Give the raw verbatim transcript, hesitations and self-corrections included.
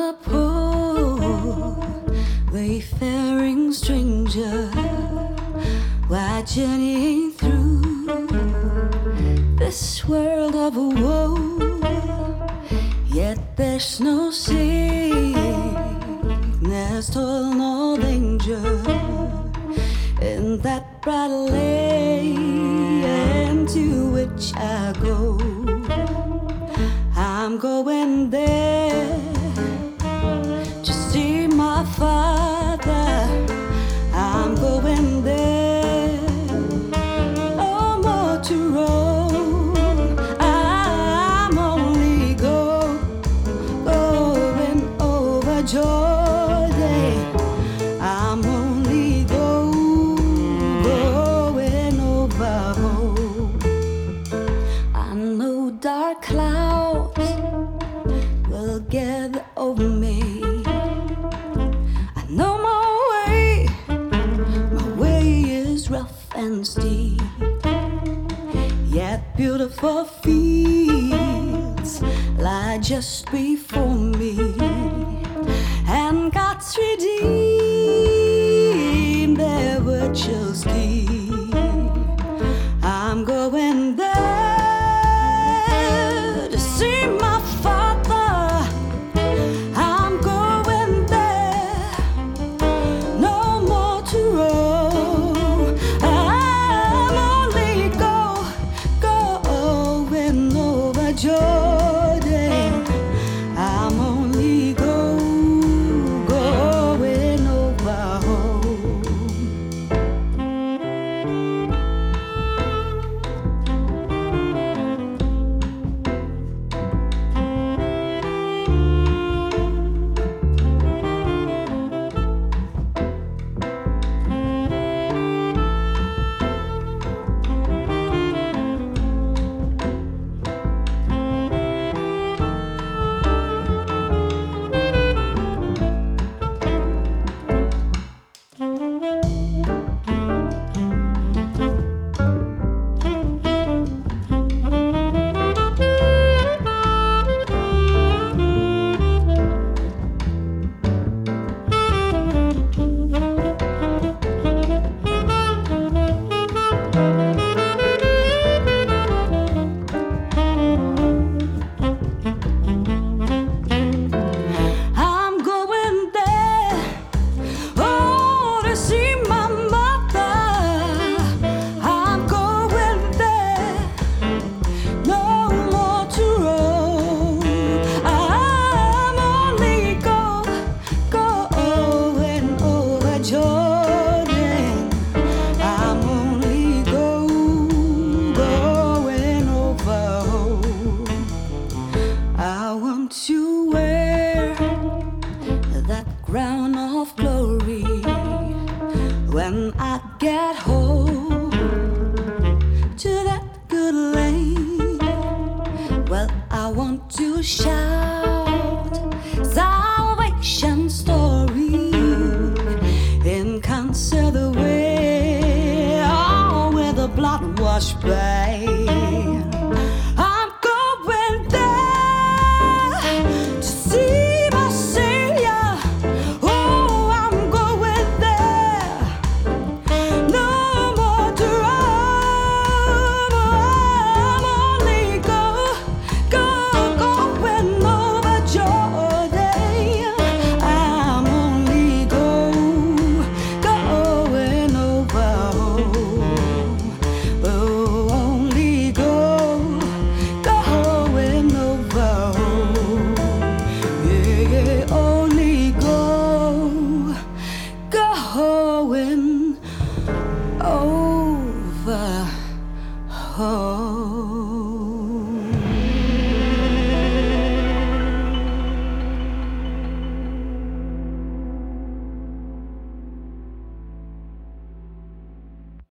a poor wayfaring stranger, why journeying through this world of woe, yet there's no sickness, toil, no danger in that bright land to which I go. I'm going there to see my Father. I'm going there, no more to roam. I'm only go, going over Jordan. I'm only go, going over home. I know dark clouds will gather over me. I know my way, my way is rough and steep, yet beautiful fields lie just before me, and God's redeemed their virtues keep. I'm going there to see my Father. I'm going there, no more to roam. I'm only go, going over Jordan. I'm only go, going over home. I'm going there, oh, to see my mother. I'm going there, no more to roam. I'm only go, going over Jordan. I'm only go, going over home. I want to wear that crown of glory when I get home to that good land. Well, I want to shout salvation story in concert the way, oh, where the blood washed by